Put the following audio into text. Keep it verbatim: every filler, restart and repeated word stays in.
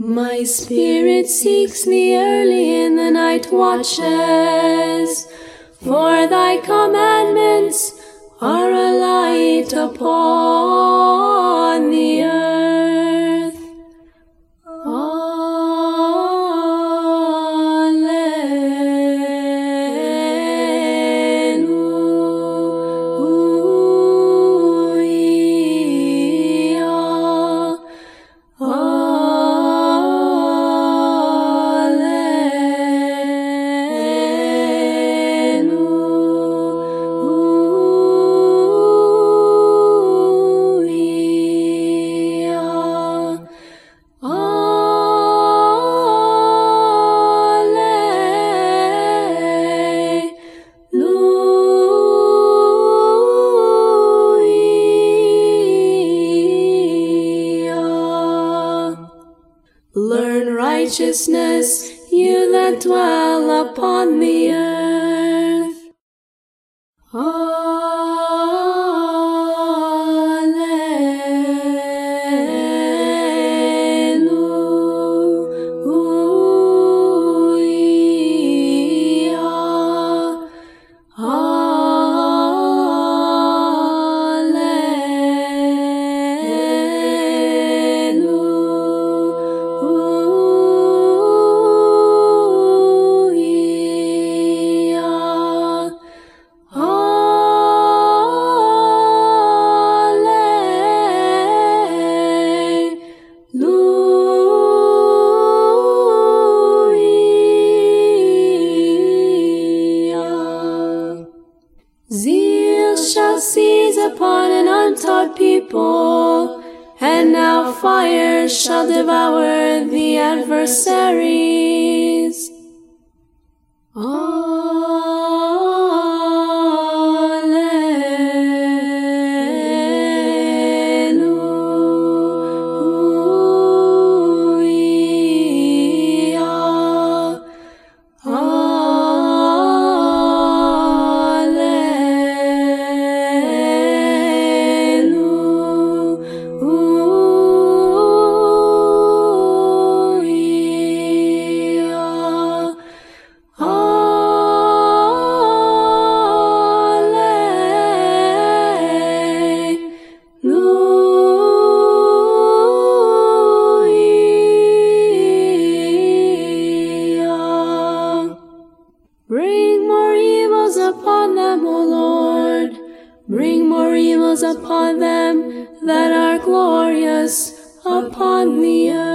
My spirit seeks thee early in the night watches, for thy commandments are a light upon the earth. Learn righteousness, you that dwell upon the earth. Zeal shall seize upon an untaught people, and now fire shall devour the adversaries. Bring more evils upon them, O Lord. Bring more evils upon them that are glorious upon the earth.